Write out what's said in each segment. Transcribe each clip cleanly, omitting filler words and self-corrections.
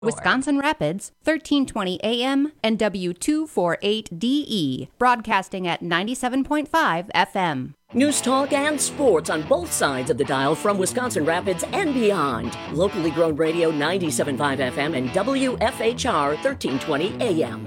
Wisconsin Rapids, 1320 AM and W248DE, broadcasting at 97.5 FM. News talk and sports on both sides of the dial from Wisconsin Rapids and beyond. Locally grown radio 97.5 FM and WFHR 1320 AM.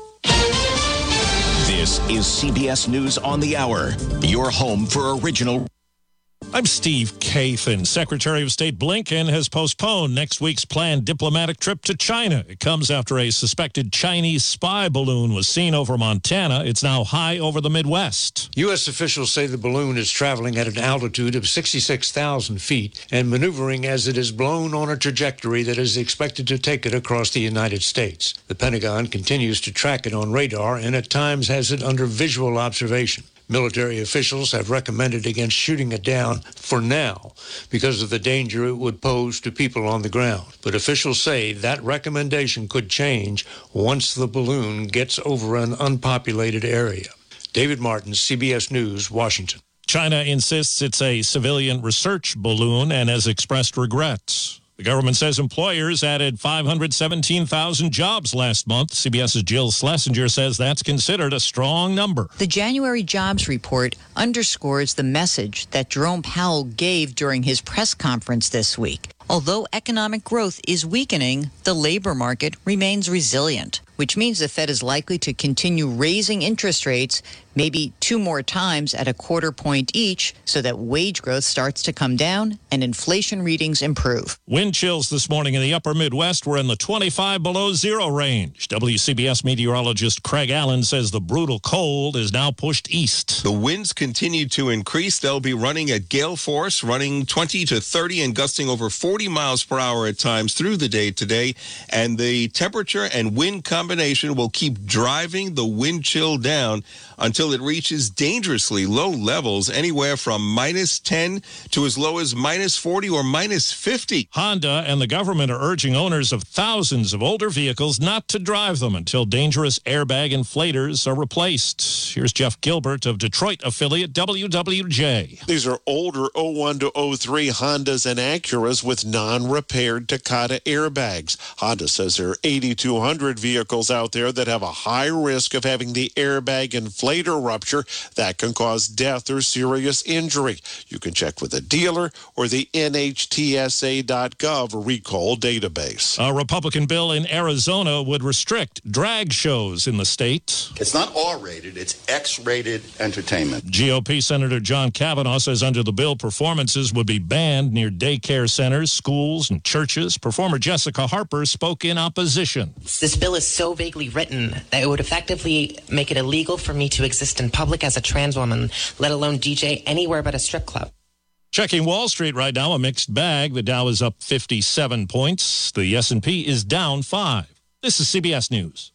This is CBS News on the Hour, your home for original. I'm Steve Kathan. Secretary of State Blinken has postponed next week's planned diplomatic trip to China. It comes after a suspected Chinese spy balloon was seen over Montana. It's now high over the Midwest. U.S. officials say the balloon is traveling at an altitude of 66,000 feet and maneuvering as it is blown on a trajectory that is expected to take it across the United States. The Pentagon continues to track it on radar and at times has it under visual observation. Military officials have recommended against shooting it down for now because of the danger it would pose to people on the ground. But officials say that recommendation could change once the balloon gets over an unpopulated area. David Martin, CBS News, Washington. China insists it's a civilian research balloon and has expressed regrets. The government says employers added 517,000 jobs last month. CBS's Jill Schlesinger says that's considered a strong number. The January jobs report underscores the message that Jerome Powell gave during his press conference this week. Although economic growth is weakening, the labor market remains resilient, which means the Fed is likely to continue raising interest rates maybe 2 more times at a quarter point each so that wage growth starts to come down and inflation readings improve. Wind chills this morning in the upper Midwest were in the 25 below zero range. WCBS meteorologist Craig Allen says the brutal cold is now pushed east. The winds continue to increase. They'll be running at gale force, running 20 to 30 and gusting over 40 miles per hour at times through the day today. And the temperature and wind combination will keep driving the wind chill down until it reaches dangerously low levels, anywhere from minus 10 to as low as minus 40 or minus 50. Honda and the government are urging owners of thousands of older vehicles not to drive them until dangerous airbag inflators are replaced. Here's Jeff Gilbert of Detroit affiliate WWJ. These are older 01 to 03 Hondas and Acuras with non-repaired Takata airbags. Honda says there are 8,200 vehicles out there that have a high risk of having the airbag inflator rupture that can cause death or serious injury. You can check with a dealer or the NHTSA.gov recall database. A Republican bill in Arizona would restrict drag shows in the state. It's not R-rated, it's X-rated entertainment. GOP Senator John Kavanaugh says under the bill, performances would be banned near daycare centers, schools, and churches. Performer Jessica Harper spoke in opposition. This bill is so vaguely written that it would effectively make it illegal for me to exist in public as a trans woman, let alone DJ anywhere but a strip club. Checking Wall Street right now, a mixed bag. The Dow is up 57 points. The S&P is down 5. This is CBS News.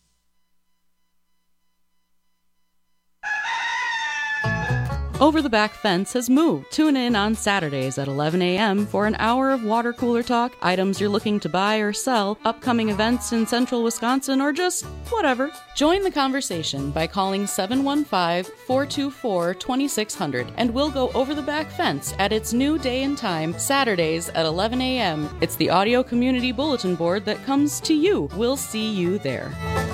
Over the Back Fence has moved. Tune in on Saturdays at 11 a.m. for an hour of water cooler talk, items you're looking to buy or sell, upcoming events in central Wisconsin, or just whatever. Join the conversation by calling 715-424-2600, and we'll go over the back fence at its new day and time, Saturdays at 11 a.m. It's the audio community bulletin board that comes to you. We'll see you there.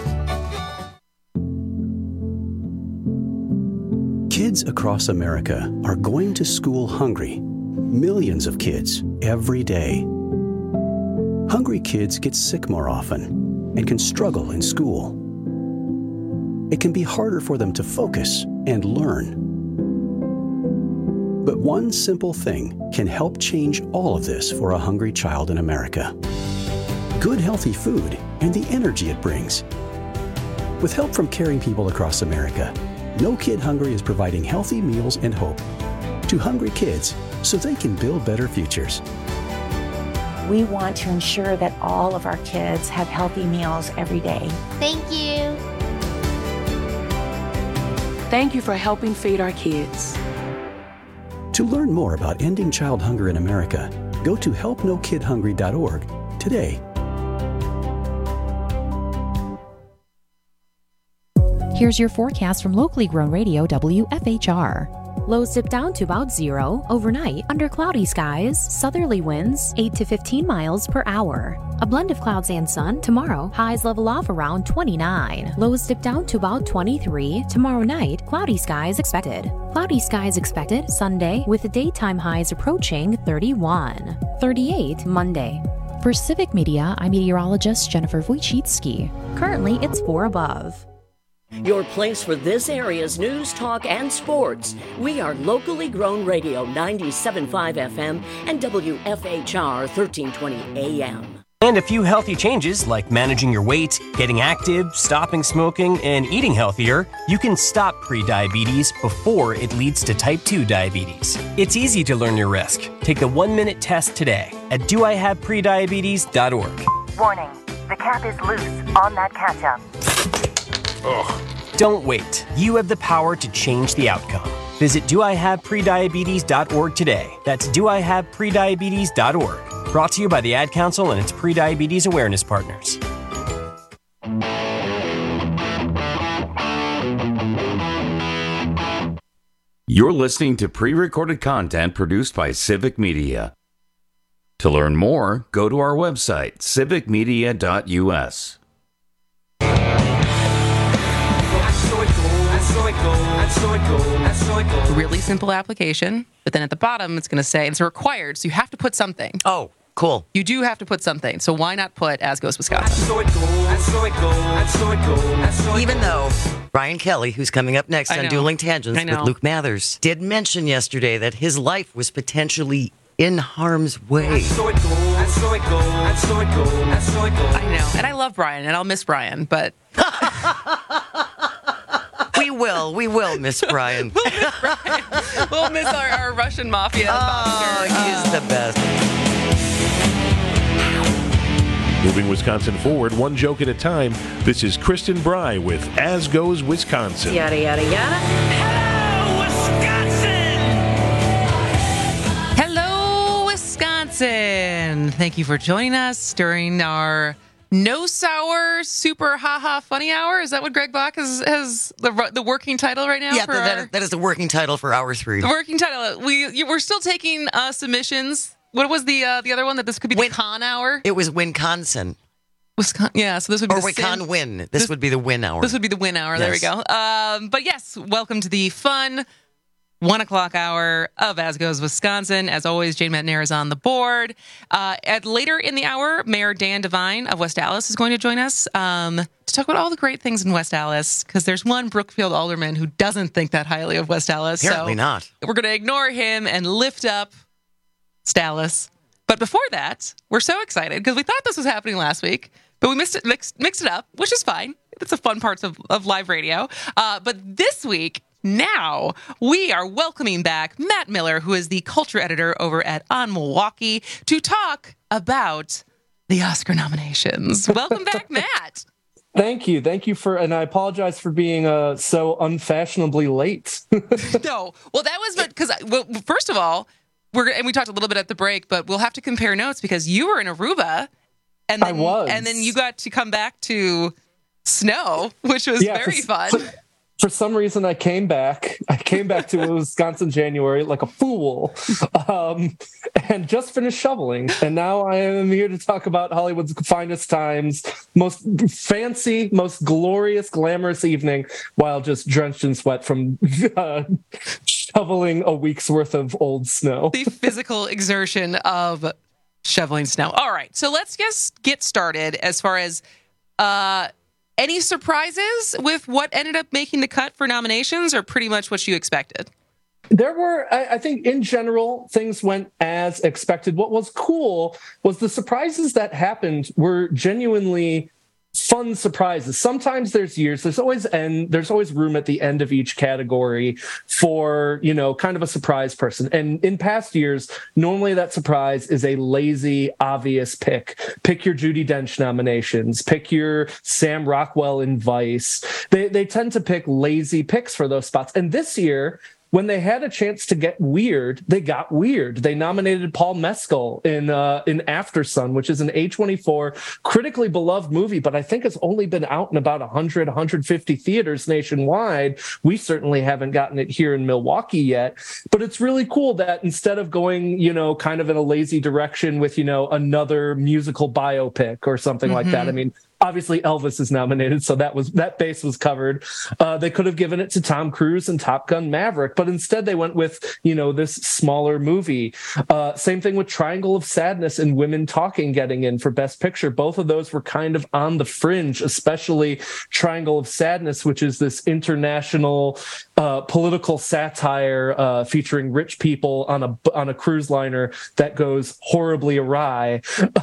Kids across America are going to school hungry. Millions of kids every day. Hungry kids get sick more often and can struggle in school. It can be harder for them to focus and learn. But one simple thing can help change all of this for a hungry child in America. Good, healthy food and the energy it brings. With help from caring people across America, No Kid Hungry is providing healthy meals and hope to hungry kids so they can build better futures. We want to ensure that all of our kids have healthy meals every day. Thank you. Thank you for helping feed our kids. To learn more about ending child hunger in America, go to helpnokidhungry.org today. Here's your forecast from locally grown radio WFHR. Lows dip down to about 0. Overnight, under cloudy skies, southerly winds 8 to 15 miles per hour. A blend of clouds and sun. Tomorrow, highs level off around 29. Lows dip down to about 23. Tomorrow night, cloudy skies expected. Cloudy skies expected Sunday, with the daytime highs approaching 31. 38 Monday. For Civic Media, I'm meteorologist Jennifer Wojcicki. Currently, it's 4 above. Your place for this area's news, talk, and sports. We are locally grown radio 97.5 FM and WFHR 1320 AM. And a few healthy changes like managing your weight, getting active, stopping smoking, and eating healthier, you can stop pre-diabetes before it leads to type 2 diabetes. It's easy to learn your risk. Take the 1-minute test today at doihaveprediabetes.org. Warning, the cap is loose on that ketchup. Ugh. Don't wait. You have the power to change the outcome. Visit doihaveprediabetes.org today. That's doihaveprediabetes.org. Brought to you by the Ad Council and its pre-diabetes awareness partners. You're listening to pre-recorded content produced by Civic Media. To learn more, go to our website, civicmedia.us. Really simple application, but then at the bottom it's going to say it's required, so you have to put something. Oh, cool. You do have to put something, so why not put As Goes Wisconsin? Even though Brian Kelly, who's coming up next on Dueling Tangents with Luke Mathers, did mention yesterday that his life was potentially in harm's way. I know, and I love Brian, and I'll miss Brian, but... We will miss Brian. We'll miss Brian. We'll miss our Russian mafia. Oh, he's the best. Moving Wisconsin forward, one joke at a time. This is Kristen Bry with As Goes Wisconsin. Yada, yada, yada. Hello, Wisconsin. Thank you for joining us during our No Sour Super Ha-Ha Funny Hour. Is that what Greg Bach has the working title right now? Yeah, that is the working title for Hour 3. The working title. We're still taking submissions. What was the other one that this could be the con hour? It was Wisconsin. Yeah, so this would be Win. This would be the win hour. This would be the win hour. Yes. There we go. But yes, welcome to the fun 1 o'clock hour of As Goes Wisconsin. As always, Jane McNair is on the board. Later in the hour, Mayor Dan Devine of West Allis is going to join us to talk about all the great things in West Allis, because there's one Brookfield alderman who doesn't think that highly of West Allis. Apparently not. We're going to ignore him and lift up Stallis. But before that, we're so excited because we thought this was happening last week, but we mixed it up, which is fine. It's the fun parts of live radio. But this week, now, we are welcoming back Matt Miller, who is the culture editor over at On Milwaukee, to talk about the Oscar nominations. Welcome back, Matt. Thank you for, and I apologize for being so unfashionably late. No, well, that was because, first of all, we talked a little bit at the break, but we'll have to compare notes because you were in Aruba, and then, I was, and then you got to come back to snow, which was very fun. For some reason, I came back to Wisconsin January like a fool, and just finished shoveling. And now I am here to talk about Hollywood's finest times, most fancy, most glorious, glamorous evening, while just drenched in sweat from shoveling a week's worth of old snow. The physical exertion of shoveling snow. All right, so let's just get started as far as... any surprises with what ended up making the cut for nominations, or pretty much what you expected? There were, I think, in general, things went as expected. What was cool was the surprises that happened were genuinely fun surprises. Sometimes there's always room at the end of each category for, kind of a surprise person. And in past years, normally that surprise is a lazy, obvious pick. Pick your Judi Dench nominations. Pick your Sam Rockwell in Vice. They tend to pick lazy picks for those spots. And this year, when they had a chance to get weird, they got weird. They nominated Paul Mescal in Aftersun, which is an A24 critically beloved movie, but I think it's only been out in about 100, 150 theaters nationwide. We certainly haven't gotten it here in Milwaukee yet, but it's really cool that instead of going, kind of in a lazy direction with, another musical biopic or something like that. I mean, obviously Elvis is nominated, so that base was covered. They could have given it to Tom Cruise and Top Gun Maverick, but instead they went with, this smaller movie. Same thing with Triangle of Sadness and Women Talking getting in for Best Picture. Both of those were kind of on the fringe, especially Triangle of Sadness, which is this international political satire featuring rich people on a cruise liner that goes horribly awry.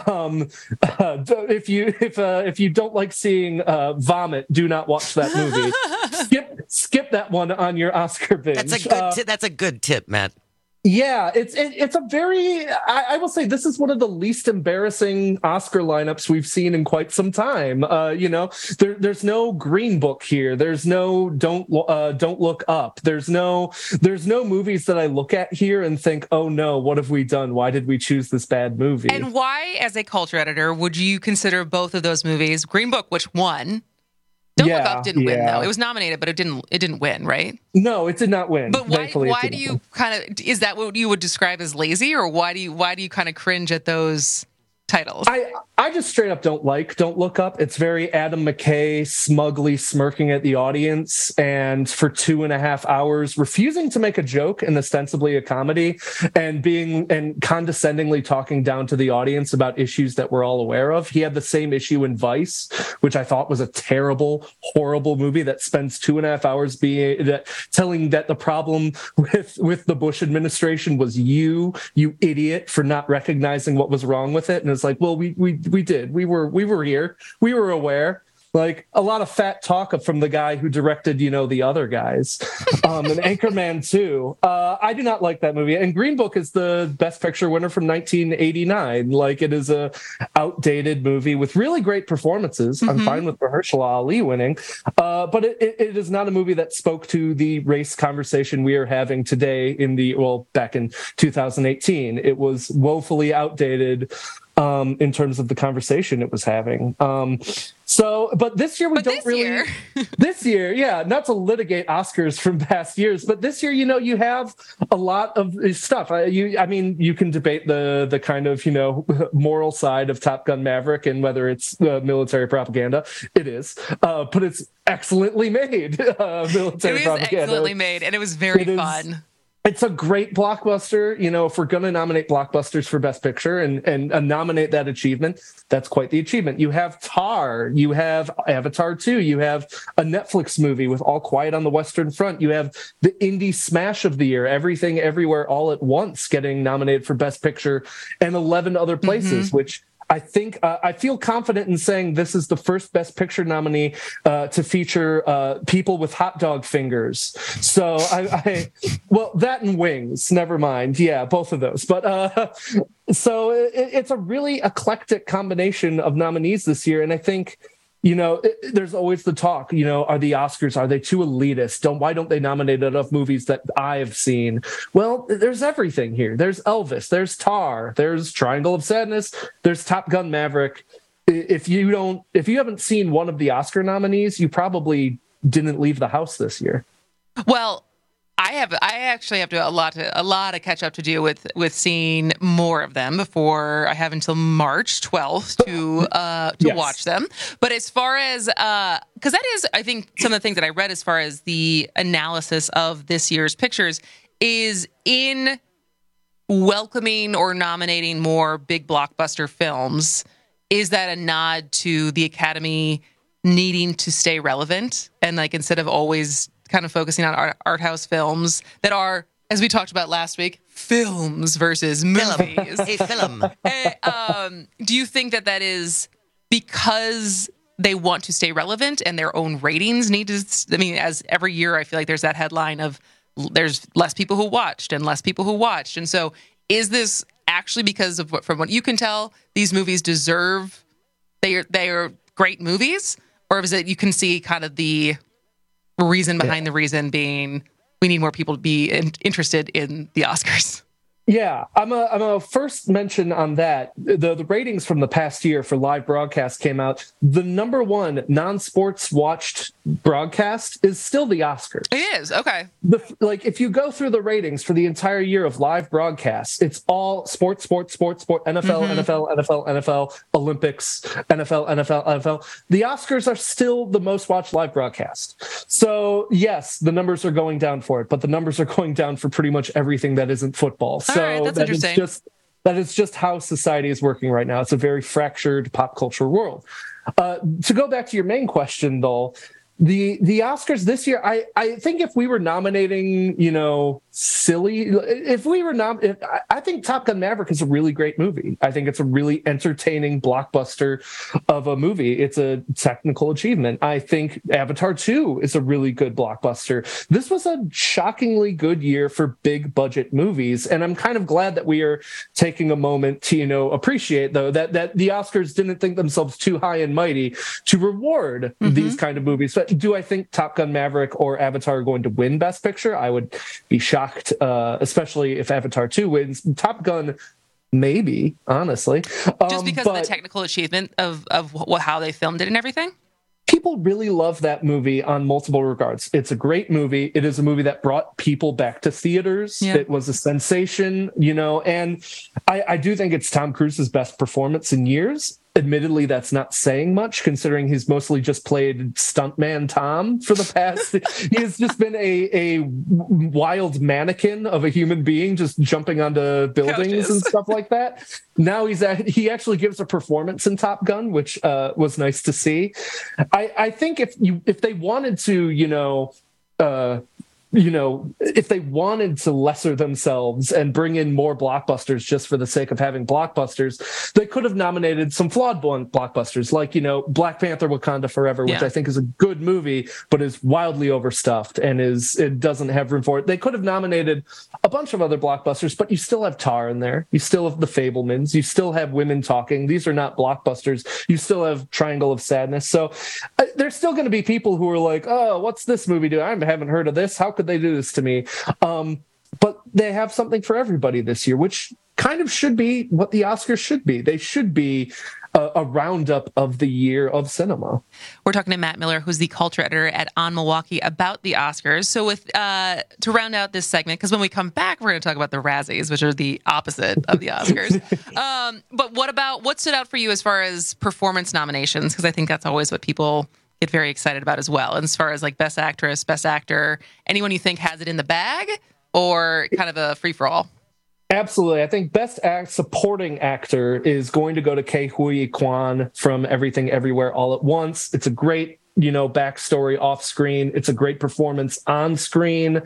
If you don't like seeing vomit, do not watch that movie. Skip that one on your Oscar binge. That's a good tip, Matt. Yeah, it's a very, I will say this is one of the least embarrassing Oscar lineups we've seen in quite some time. There's no Green Book here. There's no Don't Look Up. There's no movies that I look at here and think, oh no, what have we done? Why did we choose this bad movie? And why, as a culture editor, would you consider both of those movies? Green Book, which won. Don't Look Up didn't win, though. It was nominated, but it didn't win, right? No, it did not win. But why do you kind of, is that what you would describe as lazy, or why do you kind of cringe at those titles? I just straight up don't Look Up. It's very Adam McKay, smugly smirking at the audience, and for 2.5 hours refusing to make a joke and ostensibly a comedy, and condescendingly talking down to the audience about issues that we're all aware of. He had the same issue in Vice, which I thought was a terrible, horrible movie that spends 2.5 hours telling that the problem with the Bush administration was you idiot, for not recognizing what was wrong with it. And it's like, well, we did. We were here. We were aware. Like, a lot of fat talk from the guy who directed, the other guys. And Anchorman 2. I do not like that movie. And Green Book is the Best Picture winner from 1989. Like, it is a outdated movie with really great performances. I'm fine with Mahershala Ali winning. But it is not a movie that spoke to the race conversation we are having today back in 2018. It was woefully outdated in terms of the conversation it was having. But this year this year, yeah, not to litigate Oscars from past years, but this year, you have a lot of stuff. You can debate the kind of, moral side of Top Gun Maverick and whether it's military propaganda. It is, but it's excellently made. Military propaganda. Excellently made, and it was very fun. It's a great blockbuster. If we're going to nominate blockbusters for Best Picture and nominate that achievement, that's quite the achievement. You have Tar, you have Avatar 2, you have a Netflix movie with All Quiet on the Western Front, you have the indie smash of the year, Everything Everywhere All at Once, getting nominated for Best Picture, and 11 other places, which I think I feel confident in saying this is the first Best Picture nominee to feature people with hot dog fingers. So that and wings, never mind. Yeah, both of those. But so it's a really eclectic combination of nominees this year. And I think, there's always the talk, are the Oscars, are they too elitist? Why don't they nominate enough movies that I've seen? Well, there's everything here. There's Elvis, there's Tar, there's Triangle of Sadness, there's Top Gun Maverick. If you haven't seen one of the Oscar nominees, you probably didn't leave the house this year. Well, I actually have a lot of catch up to do with seeing more of them before I have until March 12th to watch them. But as far as because that is, I think, some of the things that I read as far as the analysis of this year's pictures is in welcoming or nominating more big blockbuster films. Is that a nod to the Academy needing to stay relevant and, like, instead of always kind of focusing on art house films that are, as we talked about last week, films versus movies. A film. Do you think that is because they want to stay relevant and their own ratings need to, as every year I feel like there's that headline of there's less people who watched and less people who watched. And so is this actually because of from what you can tell, these movies deserve, they are great movies? Or is it you can see kind of the reason behind the reason being we need more people to be interested in the Oscars. Yeah, I'm a first mention on that. The ratings from the past year for live broadcast came out. The number one non-sports watched broadcast is still the Oscars. It is, okay. If you go through the ratings for the entire year of live broadcasts, it's all sports, NFL, NFL, Olympics, NFL. The Oscars are still the most watched live broadcast. So yes, the numbers are going down for it, but the numbers are going down for pretty much everything that isn't football. So right, that's interesting. That is just how society is working right now. It's a very fractured pop culture world. To go back to your main question, though, the Oscars this year, I think if we were nominating, silly, I think Top Gun Maverick is a really great movie. I think it's a really entertaining blockbuster of a movie. It's a technical achievement. I think Avatar 2 is a really good blockbuster. This was a shockingly good year for big budget movies. And I'm kind of glad that we are taking a moment to, appreciate, though, that the Oscars didn't think themselves too high and mighty to reward these kind of movies. But do I think Top Gun Maverick or Avatar are going to win Best Picture? I would be shocked, especially if Avatar 2 wins. Top Gun, maybe, honestly. Just because of the technical achievement of how they filmed it and everything? People really love that movie on multiple regards. It's a great movie. It is a movie that brought people back to theaters. Yeah. It was a sensation, and I do think it's Tom Cruise's best performance in years. Admittedly, that's not saying much, considering he's mostly just played stuntman Tom for the past. He has just been a wild mannequin of a human being, just jumping onto buildings and stuff like that. Now he actually gives a performance in Top Gun, which was nice to see. I think if they wanted to, if they wanted to lesser themselves and bring in more blockbusters just for the sake of having blockbusters, they could have nominated some flawed blockbusters like, Black Panther Wakanda Forever, which I think is a good movie, but is wildly overstuffed and it doesn't have room for it. They could have nominated a bunch of other blockbusters, but you still have Tar in there. You still have The Fabelmans. You still have Women Talking. These are not blockbusters. You still have Triangle of Sadness. So there's still going to be people who are like, oh, what's this movie do? I haven't heard of this. How could they do this to me? But they have something for everybody this year, which kind of should be what the Oscars should be. They should be a roundup of the year of cinema. We're talking to Matt Miller, who's the culture editor at On Milwaukee, about the Oscars. So with to round out this segment, because when we come back, we're going to talk about the Razzies, which are the opposite of the Oscars. But what stood out for you as far as performance nominations? Because I think that's always what people get very excited about as well. And as far as like Best Actress, Best Actor, anyone you think has it in the bag, or kind of a free-for-all? Absolutely. I think Best Supporting Actor is going to go to Ke Huy Quan from Everything Everywhere All at Once. It's a great, backstory off screen. It's a great performance on screen.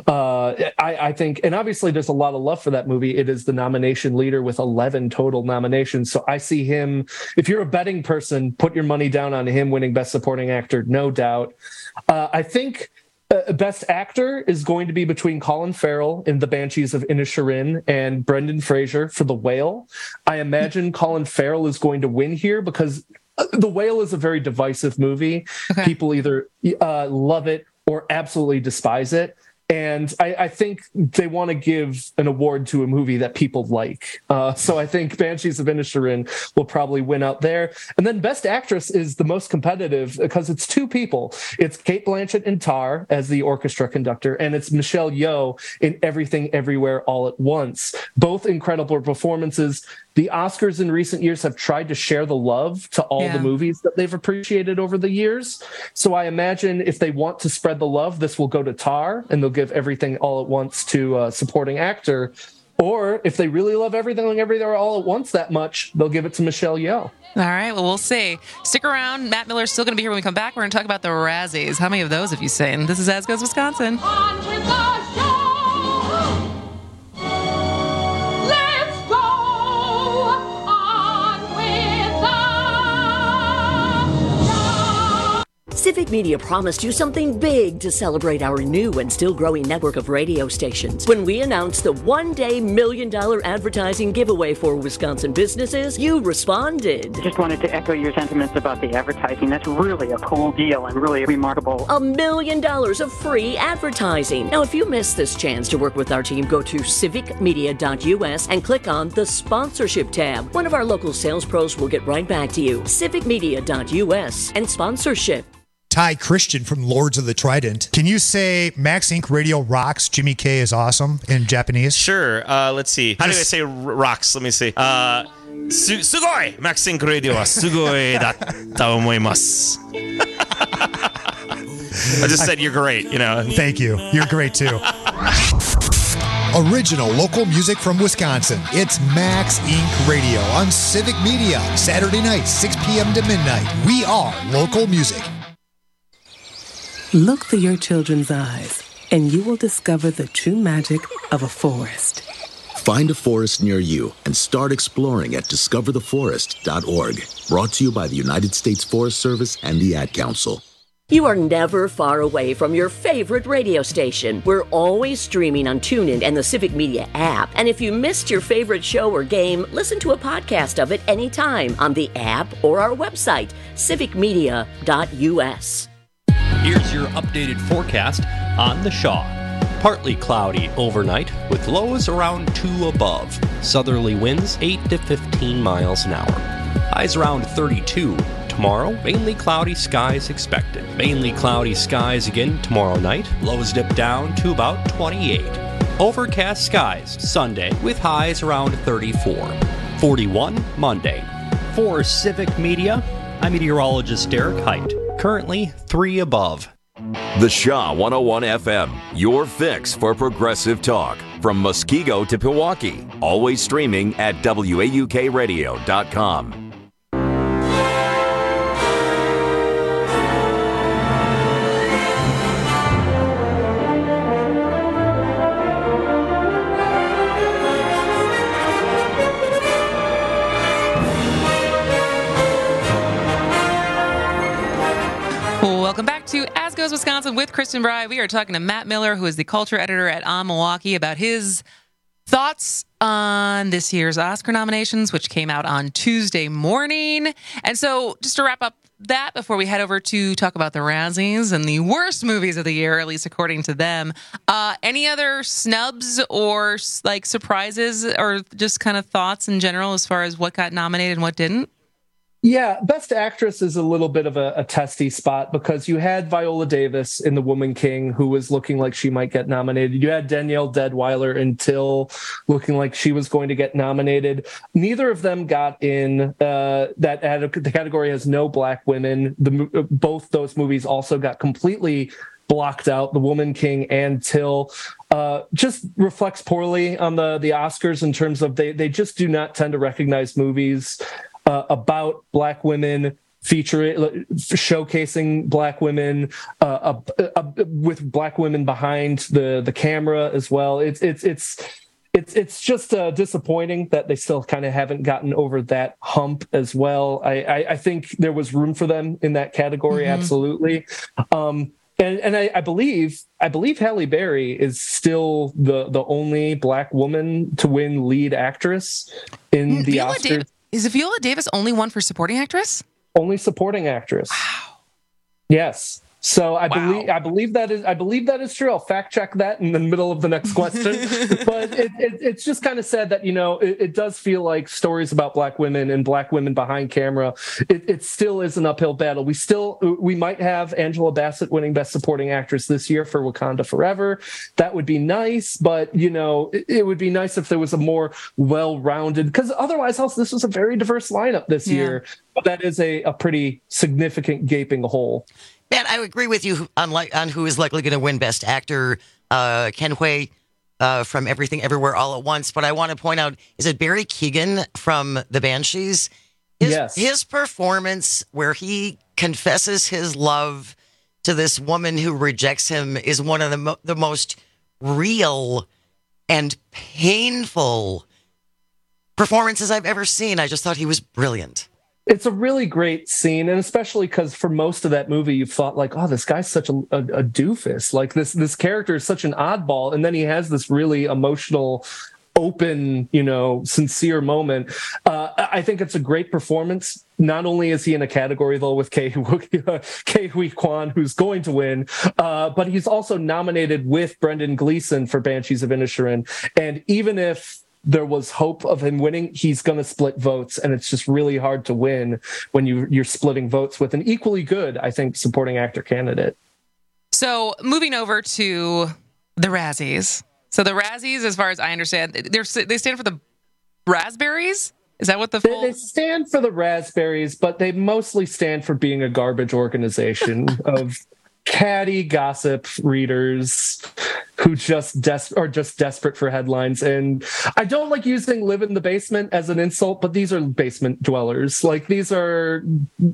I think, and obviously there's a lot of love for that movie. It is the nomination leader with 11 total nominations. So I see him, if you're a betting person, put your money down on him winning Best Supporting Actor, no doubt. I think Best Actor is going to be between Colin Farrell in The Banshees of Inisherin and Brendan Fraser for The Whale. I imagine Colin Farrell is going to win here because The Whale is a very divisive movie. Okay. People either love it or absolutely despise it. And I think they want to give an award to a movie that people like. So I think Banshees of Inisherin will probably win out there. And then Best Actress is the most competitive because it's two people. It's Cate Blanchett in Tar as the orchestra conductor, and it's Michelle Yeoh in Everything Everywhere All at Once. Both incredible performances. The Oscars in recent years have tried to share the love to all the movies that they've appreciated over the years. So I imagine if they want to spread the love, this will go to Tar, and they'll give Everything All at Once to supporting actor. Or if they really love Everything Everywhere All at Once that much, they'll give it to Michelle Yeoh. All right, well, we'll see. Stick around. Matt Miller's still going to be here when we come back. We're going to talk about the Razzies. How many of those have you seen? This is As Goes Wisconsin. On with the show! Civic Media promised you something big to celebrate our new and still growing network of radio stations. When we announced the one-day $1 million advertising giveaway for Wisconsin businesses, you responded. Just wanted to echo your sentiments about the advertising. That's really a cool deal and really remarkable. $1 million of free advertising. Now, if you missed this chance to work with our team, go to civicmedia.us and click on the sponsorship tab. One of our local sales pros will get right back to you. civicmedia.us and sponsorship. Ty Christian from Lords of the Trident. Can you say Max Inc. Radio rocks, Jimmy K is awesome in Japanese? Sure. Let's see. How do I say rocks? Let me see. Sugoi! Max Inc. Radio wa sugoi datta omoimasu. I just said you're great, Thank you. You're great, too. Original local music from Wisconsin. It's Max Inc. Radio on Civic Media. Saturday night, 6 p.m. to midnight. We are local music. Look through your children's eyes, and you will discover the true magic of a forest. Find a forest near you and start exploring at discovertheforest.org. Brought to you by the United States Forest Service and the Ad Council. You are never far away from your favorite radio station. We're always streaming on TuneIn and the Civic Media app. And if you missed your favorite show or game, listen to a podcast of it anytime on the app or our website, civicmedia.us. Here's your updated forecast on the Shaw. Partly cloudy overnight with lows around 2 above. Southerly winds 8 to 15 miles an hour. Highs around 32. Tomorrow, mainly cloudy skies expected. Mainly cloudy skies again tomorrow night. Lows dip down to about 28. Overcast skies Sunday with highs around 34. 41 Monday. For Civic Media, I'm meteorologist Derek Height. Currently 3 above. The Shaw 101 FM, your fix for progressive talk. From Muskego to Pewaukee. Always streaming at WAUKradio.com. Welcome back to As Goes Wisconsin with Kristen Bry. We are talking to Matt Miller, who is the culture editor at On Milwaukee, about his thoughts on this year's Oscar nominations, which came out on Tuesday morning. And so just to wrap up that before we head over to talk about the Razzies and the worst movies of the year, at least according to them, any other snubs or like surprises or just kind of thoughts in general as far as what got nominated and what didn't? Yeah, Best Actress is a little bit of a testy spot because you had Viola Davis in The Woman King, who was looking like she might get nominated. You had Danielle Deadwyler in Till, looking like she was going to get nominated. Neither of them got in. The category has no Black women. Both those movies also got completely blocked out. The Woman King and Till just reflects poorly on the Oscars in terms of they just do not tend to recognize movies about Black women, showcasing Black women, with Black women behind the camera as well. It's just disappointing that they still kind of haven't gotten over that hump as well. I think there was room for them in that category, absolutely. And I believe Halle Berry is still the only Black woman to win lead actress in the Oscars. Is Viola Davis only one for supporting actress? Only supporting actress. Wow. Yes. So I believe that is true. I'll fact check that in the middle of the next question. But it's just kind of sad that, it does feel like stories about Black women and Black women behind camera. It still is an uphill battle. We might have Angela Bassett winning Best Supporting Actress this year for Wakanda Forever. That would be nice, but it would be nice if there was a more well-rounded, because otherwise this was a very diverse lineup this year. But that is a pretty significant gaping hole. Man, I agree with you on who is likely going to win Best Actor. Ken Hui from Everything Everywhere All at Once. But I want to point out, is it Barry Keoghan from The Banshees? Yes. His performance where he confesses his love to this woman who rejects him is one of the most real and painful performances I've ever seen. I just thought he was brilliant. It's a really great scene, and especially because for most of that movie, you thought like, "Oh, this guy's such a doofus. Like this character is such an oddball," and then he has this really emotional, open, sincere moment. I think it's a great performance. Not only is he in a category though with Ke Huy Quan, who's going to win, but he's also nominated with Brendan Gleeson for Banshees of Inisherin, and even if there was hope of him winning, he's going to split votes, and it's just really hard to win when you're splitting votes with an equally good, I think, supporting actor candidate. So moving over to the Razzies. So the Razzies, as far as I understand, they stand for the Raspberries? Is that what They stand for the Raspberries, but they mostly stand for being a garbage organization of catty gossip readers who are just desperate for headlines. And I don't like using live in the basement as an insult, but these are basement dwellers. Like, these are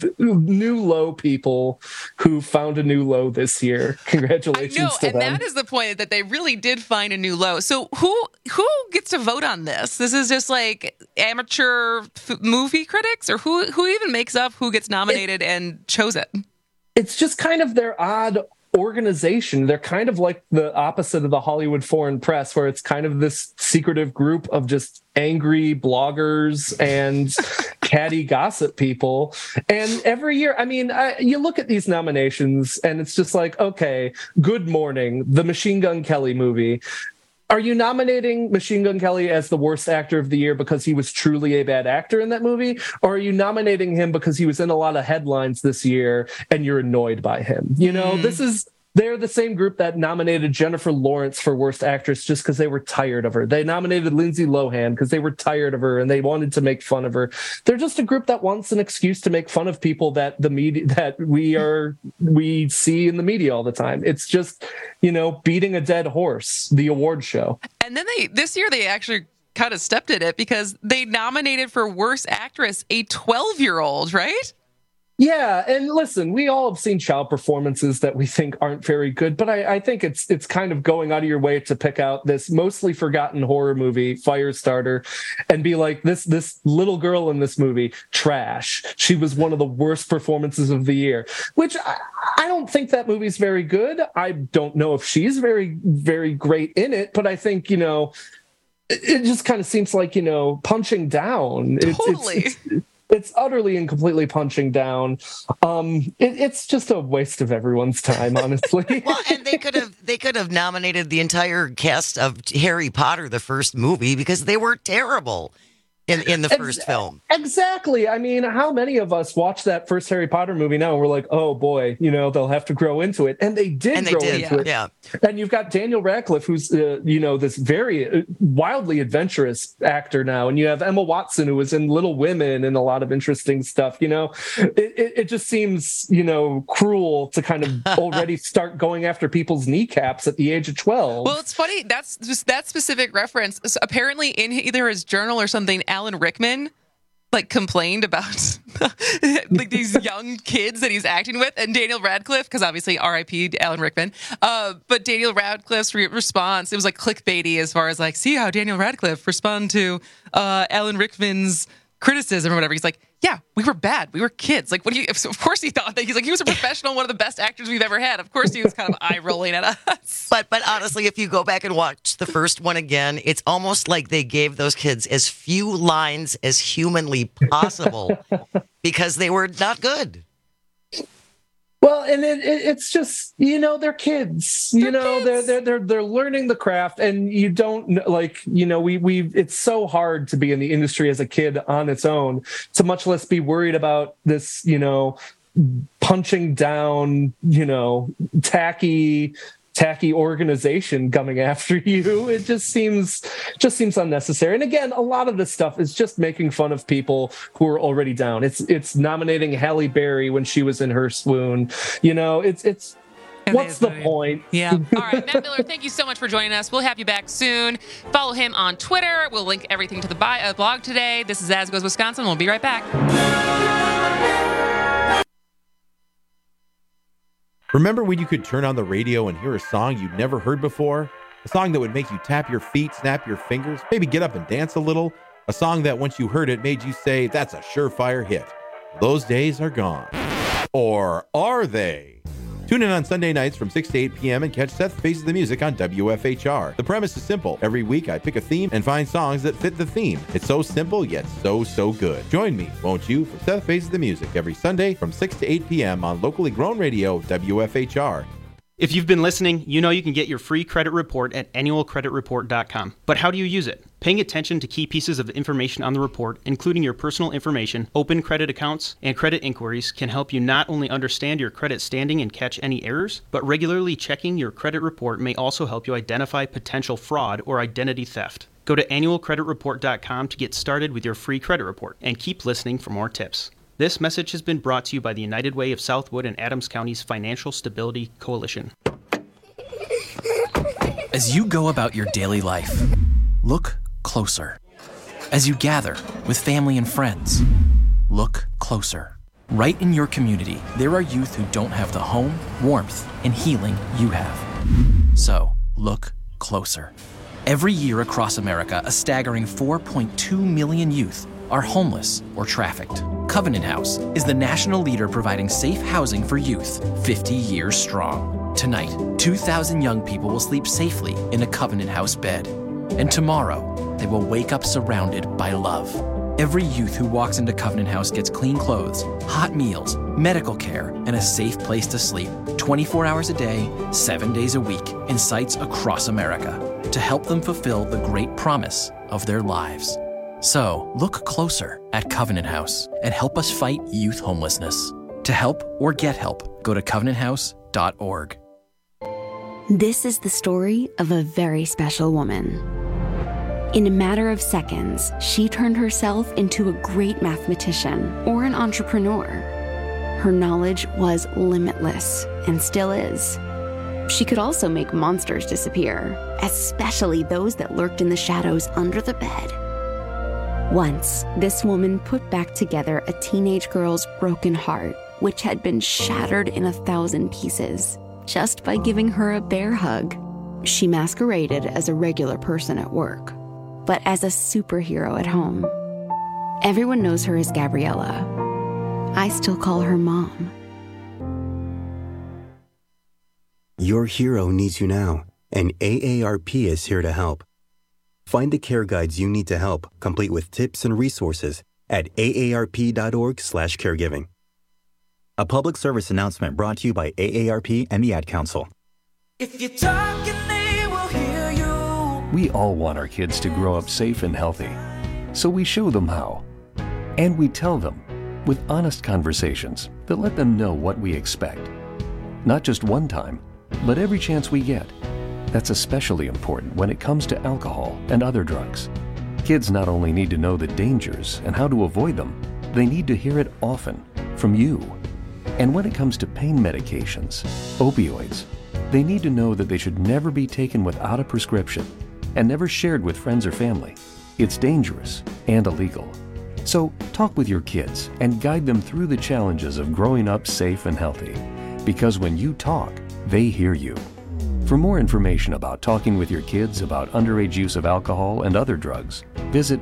new low people who found a new low this year. Congratulations to them. And that is the point, that they really did find a new low. So who gets to vote on this? This is just like amateur movie critics, or who even makes up who gets nominated and chose it? It's just kind of their odd organization. They're kind of like the opposite of the Hollywood Foreign Press, where it's kind of this secretive group of just angry bloggers and catty gossip people. And every year, I mean, you look at these nominations and it's just like, okay, Good Morning, the Machine Gun Kelly movie. Are you nominating Machine Gun Kelly as the worst actor of the year because he was truly a bad actor in that movie? Or are you nominating him because he was in a lot of headlines this year and you're annoyed by him? They're the same group that nominated Jennifer Lawrence for worst actress just because they were tired of her. They nominated Lindsay Lohan because they were tired of her and they wanted to make fun of her. They're just a group that wants an excuse to make fun of people that the media that we see in the media all the time. It's just, beating a dead horse, the award show. And then this year they actually kind of stepped at it because they nominated for worst actress a 12-year-old, right? Yeah, and listen, we all have seen child performances that we think aren't very good, but I think it's kind of going out of your way to pick out this mostly forgotten horror movie, Firestarter, and be like, this little girl in this movie, trash. She was one of the worst performances of the year, which I don't think that movie's very good. I don't know if she's very, very great in it, but I think, it just kind of seems like, punching down. Totally. It's utterly and completely punching down. It's just a waste of everyone's time, honestly. Well, and they could have nominated the entire cast of Harry Potter, the first movie, because they were terrible in the first film. Exactly. I mean, how many of us watch that first Harry Potter movie now and we're like, oh boy, they'll have to grow into it. And they did grow into it. Yeah. And you've got Daniel Radcliffe, who's, this very wildly adventurous actor now. And you have Emma Watson, who was in Little Women and a lot of interesting stuff. It just seems, cruel to kind of already start going after people's kneecaps at the age of 12. Well, it's funny. That's just that specific reference. So apparently in either his journal or something, Alan Rickman complained about these young kids that he's acting with, and Daniel Radcliffe, because obviously R.I.P. Alan Rickman, but Daniel Radcliffe's response, it was clickbaity as far as see how Daniel Radcliffe respond to Alan Rickman's criticism or whatever. He's like, yeah, we were bad. We were kids. What do you? Of course he thought that. He's like, he was a professional, one of the best actors we've ever had. Of course he was kind of eye rolling at us. But honestly, if you go back and watch the first one again, it's almost like they gave those kids as few lines as humanly possible because they were not good. Well, and it's just, they're kids. They're learning the craft, and you don't it's so hard to be in the industry as a kid on its own, to much less be worried about this, punching down, tacky organization coming after you. It just seems unnecessary. And again, a lot of this stuff is just making fun of people who are already down. It's nominating Halle Berry when she was in her swoon. It's what's the point? Yeah. All right, Matt Miller, thank you so much for joining us. We'll have you back soon. Follow him on Twitter. We'll link everything to the blog today. This is As Goes Wisconsin. We'll be right back. Remember when you could turn on the radio and hear a song you'd never heard before? A song that would make you tap your feet, snap your fingers, maybe get up and dance a little? A song that once you heard it made you say, that's a surefire hit. Those days are gone. Or are they? Tune in on Sunday nights from 6 to 8 p.m. and catch Seth Faces the Music on WFHR. The premise is simple. Every week I pick a theme and find songs that fit the theme. It's so simple, yet so good. Join me, won't you, for Seth Faces the Music every Sunday from 6 to 8 p.m. on locally grown radio, WFHR. If you've been listening, you know you can get your free credit report at annualcreditreport.com. But how do you use it? Paying attention to key pieces of information on the report, including your personal information, open credit accounts, and credit inquiries, can help you not only understand your credit standing and catch any errors, but regularly checking your credit report may also help you identify potential fraud or identity theft. Go to annualcreditreport.com to get started with your free credit report, and keep listening for more tips. This message has been brought to you by the United Way of Southwood and Adams County's Financial Stability Coalition. As you go about your daily life, look closer. As you gather with family and friends, look closer. Right in your community, there are youth who don't have the home, warmth, and healing you have. So, look closer. Every year across America, a staggering 4.2 million youth are homeless or trafficked. Covenant House is the national leader providing safe housing for youth, 50 years strong. Tonight, 2,000 young people will sleep safely in a Covenant House bed. And tomorrow, they will wake up surrounded by love. Every youth who walks into Covenant House gets clean clothes, hot meals, medical care, and a safe place to sleep 24 hours a day, 7 days a week, in sites across America to help them fulfill the great promise of their lives. So, look closer at Covenant House and help us fight youth homelessness. To help or get help, go to covenanthouse.org. This is the story of a very special woman. In a matter of seconds, she turned herself into a great mathematician or an entrepreneur. Her knowledge was limitless and still is. She could also make monsters disappear, especially those that lurked in the shadows under the bed. Once, this woman put back together a teenage girl's broken heart, which had been shattered in 1,000 pieces, just by giving her a bear hug. She masqueraded as a regular person at work, but as a superhero at home. Everyone knows her as Gabriella. I still call her Mom. Your hero needs you now, and AARP is here to help. Find the care guides you need to help, complete with tips and resources at aarp.org/caregiving. A public service announcement brought to you by AARP and the Ad Council. If you're talking, they will hear you. We all want our kids to grow up safe and healthy, so we show them how. And we tell them with honest conversations that let them know what we expect. Not just one time, but every chance we get. That's especially important when it comes to alcohol and other drugs. Kids not only need to know the dangers and how to avoid them, they need to hear it often from you. And when it comes to pain medications, opioids, they need to know that they should never be taken without a prescription and never shared with friends or family. It's dangerous and illegal. So talk with your kids and guide them through the challenges of growing up safe and healthy. Because when you talk, they hear you. For more information about talking with your kids about underage use of alcohol and other drugs, visit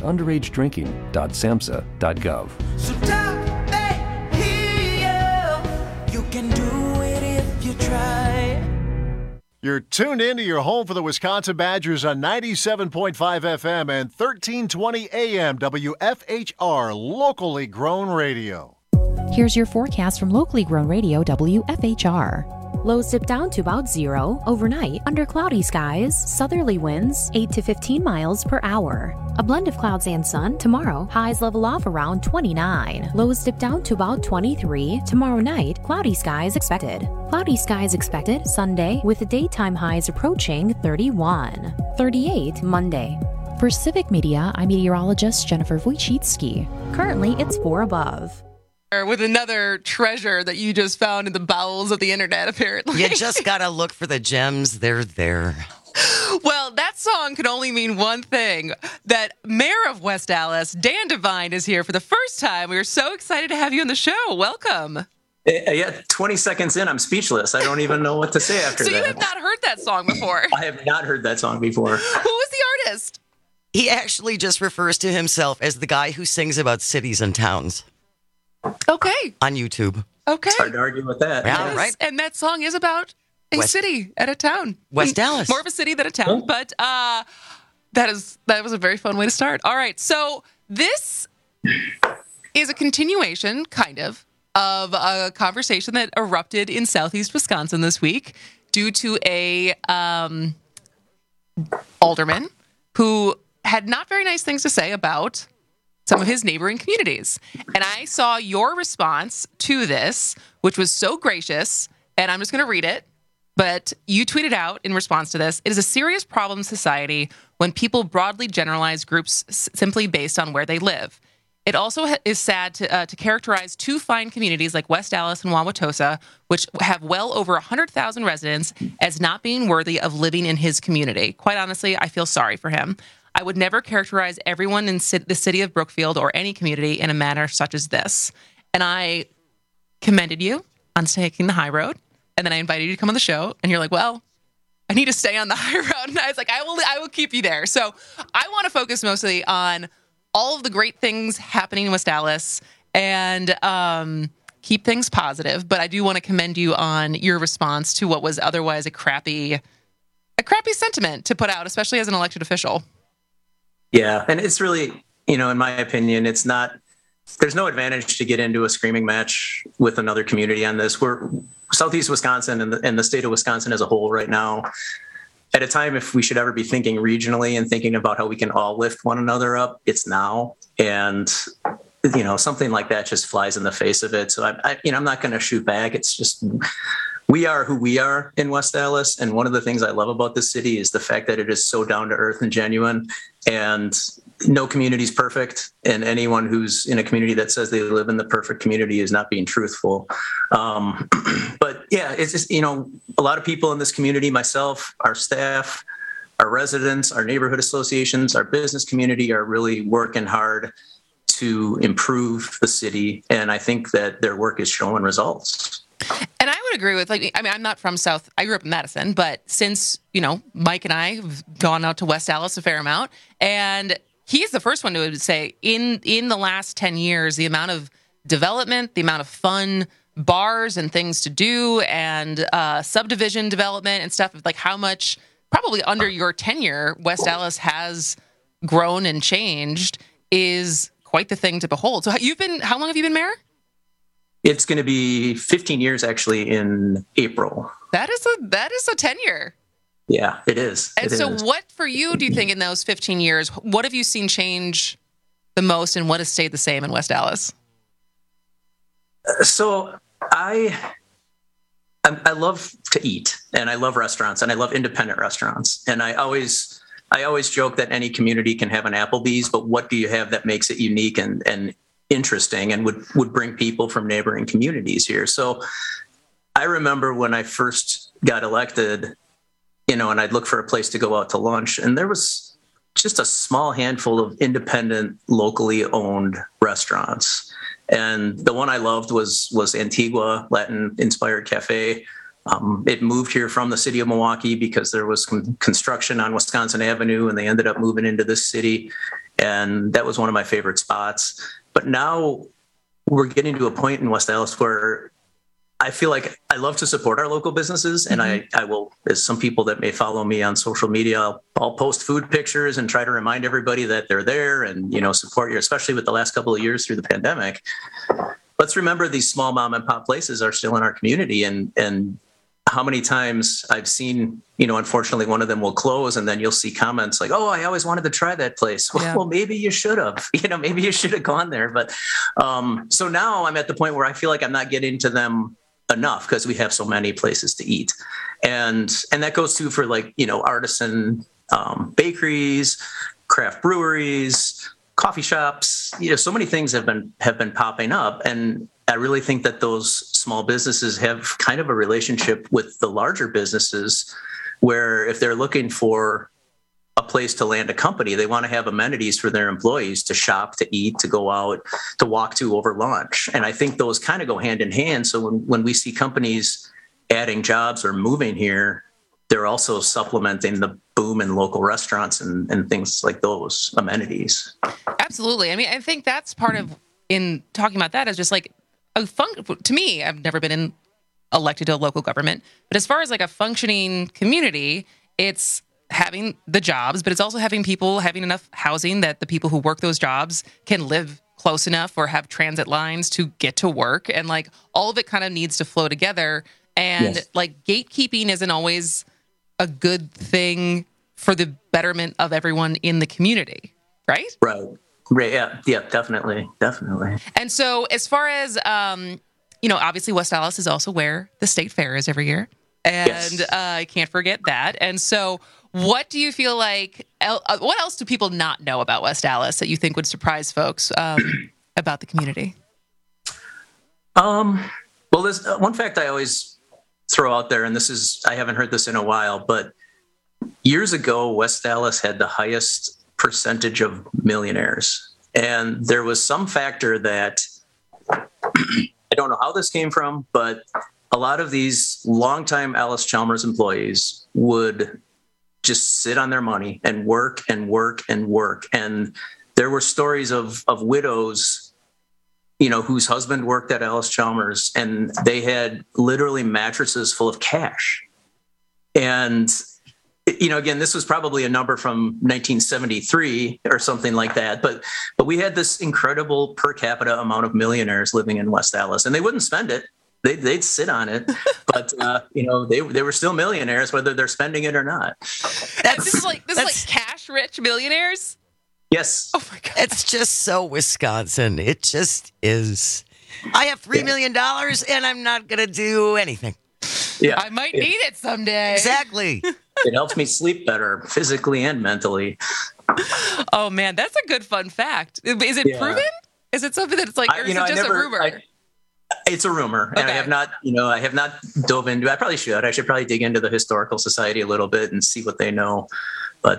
underagedrinking.samhsa.gov. So talk, they hear you. You can do it if you try. You're tuned in to your home for the Wisconsin Badgers on 97.5 FM and 1320 AM WFHR, locally grown radio. Here's your forecast from locally grown radio WFHR. Lows dip down to about 0 overnight under cloudy skies, southerly winds 8 to 15 miles per hour. A blend of clouds and sun tomorrow, highs level off around 29. Lows dip down to about 23. Tomorrow night, cloudy skies expected. Cloudy skies expected Sunday with the daytime highs approaching 31. 38 Monday. For Civic Media, I'm meteorologist Jennifer Wojcicki. Currently, it's 4 above. With another treasure that you just found in the bowels of the internet, apparently. You just gotta look for the gems. They're there. Well, that song can only mean one thing. That Mayor of West Allis, Dan Devine, is here for the first time. We are so excited to have you on the show. Welcome. Yeah, 20 seconds in, I'm speechless. I don't even know what to say after that. So you have not heard that song before? I have not heard that song before. Who was the artist? He actually just refers to himself as the guy who sings about cities and towns. Okay. On YouTube. Okay. It's hard to argue with that. Yeah, Yes, right. And that song is about a city and a town. West Dallas. More of a city than a town, but that was a very fun way to start. All right, so this is a continuation, kind of a conversation that erupted in southeast Wisconsin this week due to a alderman who had not very nice things to say about some of his neighboring communities. And I saw your response to this, which was so gracious, and I'm just going to read it. But you tweeted out in response to this, "It is a serious problem in society when people broadly generalize groups simply based on where they live. It also is sad to characterize two fine communities like West Dallas and Wauwatosa, which have well over 100,000 residents, as not being worthy of living in his community. Quite honestly, I feel sorry for him. I would never characterize everyone in the city of Brookfield or any community in a manner such as this." And I commended you on taking the high road. And then I invited you to come on the show. And you're like, well, I need to stay on the high road. And I was like, I will keep you there. So I want to focus mostly on all of the great things happening in West Dallas and keep things positive. But I do want to commend you on your response to what was otherwise a crappy sentiment to put out, especially as an elected official. Yeah, and it's really, in my opinion, there's no advantage to get into a screaming match with another community on this. We're Southeast Wisconsin and the state of Wisconsin as a whole right now, at a time if we should ever be thinking regionally and thinking about how we can all lift one another up, it's now. And, something like that just flies in the face of it. So I'm not going to shoot back. It's just, we are who we are in West Dallas. And one of the things I love about this city is the fact that it is so down to earth and genuine, and no community is perfect. And anyone who's in a community that says they live in the perfect community is not being truthful. But yeah, it's just, a lot of people in this community, myself, our staff, our residents, our neighborhood associations, our business community are really working hard to improve the city. And I think that their work is showing results. And I would agree with, I'm not from South. I grew up in Madison, but since, Mike and I have gone out to West Dallas a fair amount, and he's the first one to say in the last 10 years, the amount of development, the amount of fun bars and things to do and subdivision development and stuff, like how much probably under your tenure West Dallas has grown and changed is quite the thing to behold. So how long have you been mayor? It's going to be 15 years actually in April. That is a tenure. Yeah, it is. And what for you do you think in those 15 years, what have you seen change the most and what has stayed the same in West Dallas? So I love to eat, and I love restaurants, and I love independent restaurants. And I always joke that any community can have an Applebee's, but what do you have that makes it unique and interesting and would bring people from neighboring communities here? So I remember when I first got elected, and I'd look for a place to go out to lunch, and there was just a small handful of independent, locally owned restaurants. And the one I loved was Antigua Latin-inspired cafe. It moved here from the city of Milwaukee because there was construction on Wisconsin Avenue, and they ended up moving into this city. And that was one of my favorite spots. But now we're getting to a point in West Dallas where I feel like I love to support our local businesses. And I will, as some people that may follow me on social media, I'll post food pictures and try to remind everybody that they're there and, support you, especially with the last couple of years through the pandemic. Let's remember these small mom and pop places are still in our community, and how many times I've seen, unfortunately one of them will close, and then you'll see comments like, "Oh, I always wanted to try that place." Well, maybe you should have, maybe you should have gone there. But so now I'm at the point where I feel like I'm not getting to them enough because we have so many places to eat. And that goes too for artisan bakeries, craft breweries, coffee shops, so many things have been popping up. And I really think that those small businesses have kind of a relationship with the larger businesses where if they're looking for a place to land a company, they want to have amenities for their employees to shop, to eat, to go out, to walk to over lunch. And I think those kind of go hand in hand. So when we see companies adding jobs or moving here, they're also supplementing the boom in local restaurants and things like those amenities. Absolutely. I mean, I think that's part of, in talking about that, is just like to me, I've never been elected to a local government, but as far as like a functioning community, it's having the jobs, but it's also having people having enough housing that the people who work those jobs can live close enough or have transit lines to get to work. And like all of it kind of needs to flow together. And like gatekeeping isn't always a good thing for the betterment of everyone in the community, right? Right. Yeah, definitely. And so as far as, obviously West Allis is also where the state fair is every year. And I can't forget that. And so what do you feel like, what else do people not know about West Allis that you think would surprise folks about the community? Well, there's one fact I always throw out there, and I haven't heard this in a while, but years ago, West Allis had the highest percentage of millionaires. And there was some factor that I don't know how this came from, but a lot of these longtime Allis-Chalmers employees would just sit on their money and work and work and work. And there were stories of widows, whose husband worked at Allis-Chalmers, and they had literally mattresses full of cash. And again, this was probably a number from 1973 or something like that. But we had this incredible per capita amount of millionaires living in West Allis, and they wouldn't spend it. They'd sit on it, but they were still millionaires, whether they're spending it or not. This is like cash rich millionaires. Yes. Oh my God. It's just so Wisconsin. It just is. I have $3 million and I'm not going to do anything. Yeah. I might need it someday. Exactly. It helps me sleep better physically and mentally. Oh man, that's a good fun fact. Is it proven? Is it something that's like, or is it just a rumor? It's a rumor, and I have not dove into it. I probably should. I should probably dig into the Historical Society a little bit and see what they know. But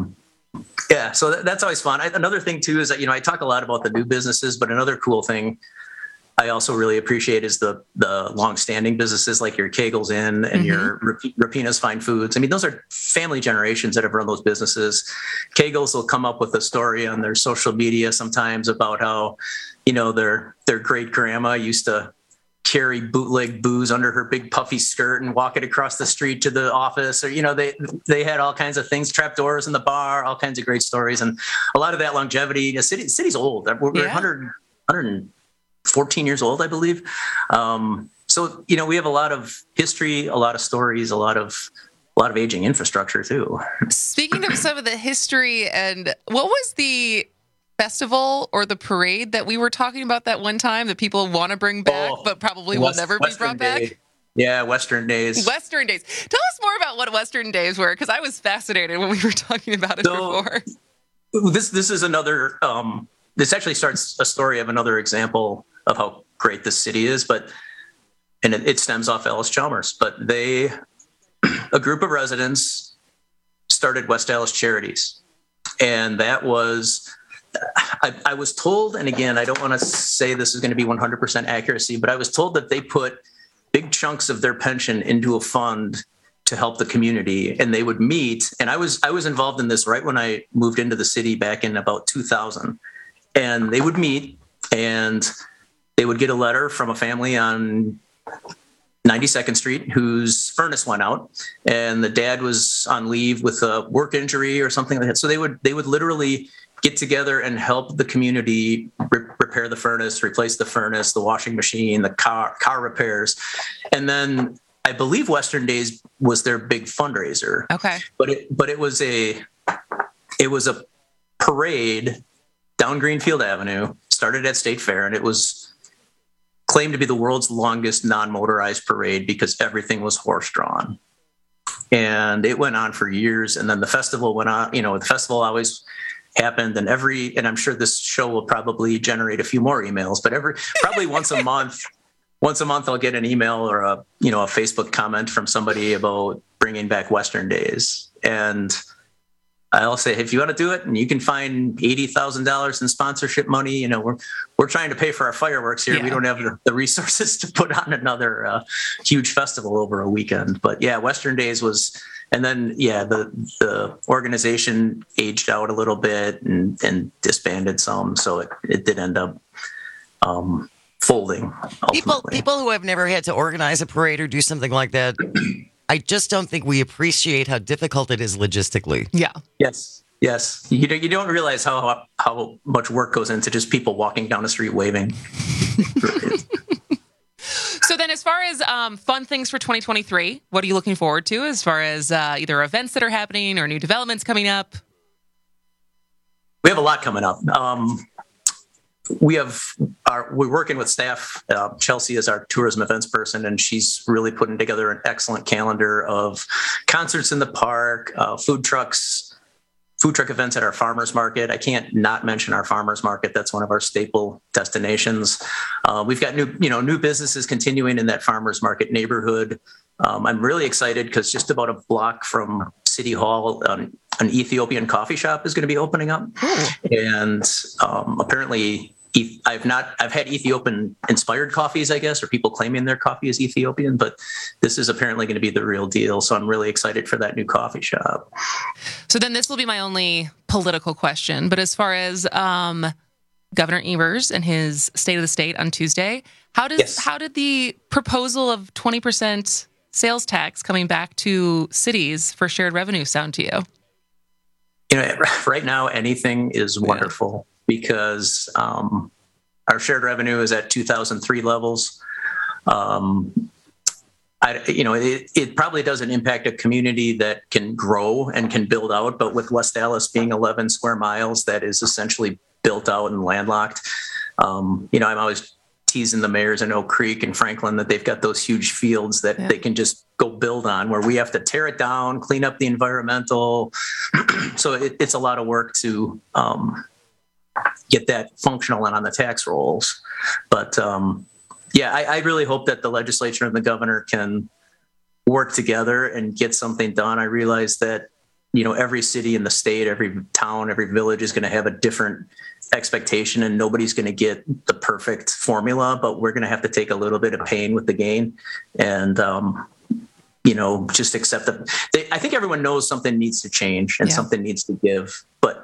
so that's always fun. Another thing too is that I talk a lot about the new businesses, but another cool thing I also really appreciate is the long-standing businesses like your Kegel's Inn and your Rapina's Fine Foods. I mean, those are family generations that have run those businesses. Kegel's will come up with a story on their social media sometimes about how their great grandma used to carry bootleg booze under her big puffy skirt and walk it across the street to the office, or they had all kinds of things, trapdoors in the bar, all kinds of great stories, and a lot of that longevity. The city's old. We're 114 years old, I believe. So we have a lot of history, a lot of stories, a lot of aging infrastructure too. Speaking of some of the history, and what was the festival or the parade that we were talking about that one time that people want to bring back, but probably will never be brought back? Yeah, Western Days. Western Days. Tell us more about what Western Days were, because I was fascinated when we were talking about it before. This is another. This actually starts a story of another example of how great this city is, and it stems off Allis-Chalmers. But a group of residents started West Allis Charities, and that was. I was told, and again, I don't want to say this is going to be 100% accuracy, but I was told that they put big chunks of their pension into a fund to help the community, and they would meet. And I was involved in this right when I moved into the city back in about 2000. And they would meet, and they would get a letter from a family on 92nd Street whose furnace went out, and the dad was on leave with a work injury or something like that. So they would literally get together and help the community repair the furnace, replace the furnace, the washing machine, the car repairs. And then I believe Western Days was their big fundraiser. Okay. But it was a parade down Greenfield Avenue, started at State Fair, and it was claimed to be the world's longest non-motorized parade because everything was horse-drawn. And it went on for years, and then the festival went on. The festival always happened, and I'm sure this show will probably generate a few more emails, but probably once a month I'll get an email or a Facebook comment from somebody about bringing back Western Days. And I'll say, if you want to do it and you can find $80,000 in sponsorship money, we're trying to pay for our fireworks here. Yeah. We don't have the resources to put on another huge festival over a weekend. But yeah, Western Days was. And then, the organization aged out a little bit and disbanded some. So it did end up folding. People who have never had to organize a parade or do something like that, I just don't think we appreciate how difficult it is logistically. Yeah. Yes. You don't realize how much work goes into just people walking down the street waving. So then, as far as fun things for 2023, what are you looking forward to as far as either events that are happening or new developments coming up? We have a lot coming up. We're working with staff. Chelsea is our tourism events person, and she's really putting together an excellent calendar of concerts in the park, food truck events at our farmers market. I can't not mention our farmers market. That's one of our staple destinations. We've got new businesses continuing in that farmers market neighborhood. I'm really excited because just about a block from City Hall, an Ethiopian coffee shop is going to be opening up. And apparently I've had Ethiopian inspired coffees, I guess, or people claiming their coffee is Ethiopian, but this is apparently going to be the real deal. So I'm really excited for that new coffee shop. So then this will be my only political question. But as far as Governor Evers and his State of the State on Tuesday, how did the proposal of 20% sales tax coming back to cities for shared revenue sound to you? Right now, anything is wonderful. Because our shared revenue is at 2003 levels. It probably doesn't impact a community that can grow and can build out, but with West Dallas being 11 square miles, that is essentially built out and landlocked. I'm always teasing the mayors in Oak Creek and Franklin that they've got those huge fields that they can just go build on, where we have to tear it down, clean up the environmental. So it's a lot of work to get that functional and on the tax rolls. But I really hope that the legislature and the governor can work together and get something done. I realize that, every city in the state, every town, every village is going to have a different expectation, and nobody's going to get the perfect formula, but we're going to have to take a little bit of pain with the gain and, just accept that. I think everyone knows something needs to change and something needs to give. But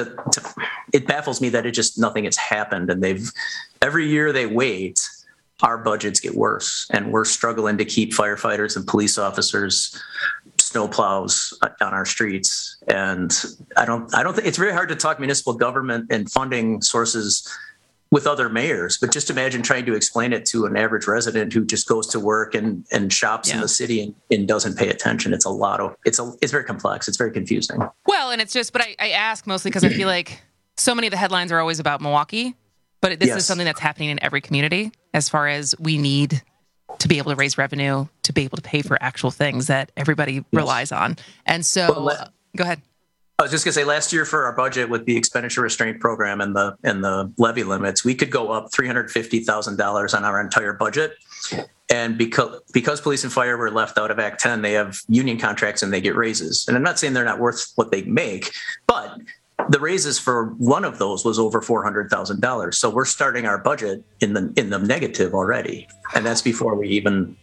it baffles me that nothing has happened. And every year they wait, our budgets get worse. And we're struggling to keep firefighters and police officers, snowplows on our streets. And I don't think it's very hard to talk municipal government and funding sources with other mayors, but just imagine trying to explain it to an average resident who just goes to work and shops in the city and doesn't pay attention. It's very complex. It's very confusing. Well, and but I ask mostly because I feel like so many of the headlines are always about Milwaukee, but this is something that's happening in every community as far as we need to be able to raise revenue, to be able to pay for actual things that everybody relies on. And so, go ahead. I was just going to say, last year for our budget with the expenditure restraint program and the levy limits, we could go up $350,000 on our entire budget. And because police and fire were left out of Act 10, they have union contracts and they get raises. And I'm not saying they're not worth what they make, but the raises for one of those was over $400,000. So we're starting our budget in the negative already, and that's before we even,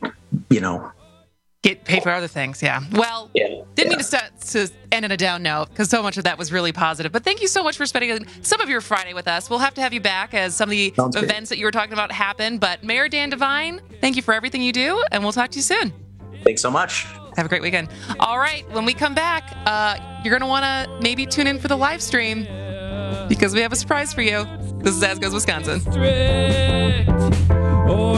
get paid for other things. Yeah. Well, didn't mean to end on a down note because so much of that was really positive. But thank you so much for spending some of your Friday with us. We'll have to have you back as some of the events that you were talking about happen. But Mayor Dan Devine, thank you for everything you do, and we'll talk to you soon. Thanks so much. Have a great weekend. All right. When we come back, you're going to want to maybe tune in for the live stream because we have a surprise for you. This is As Goes Wisconsin. Oh,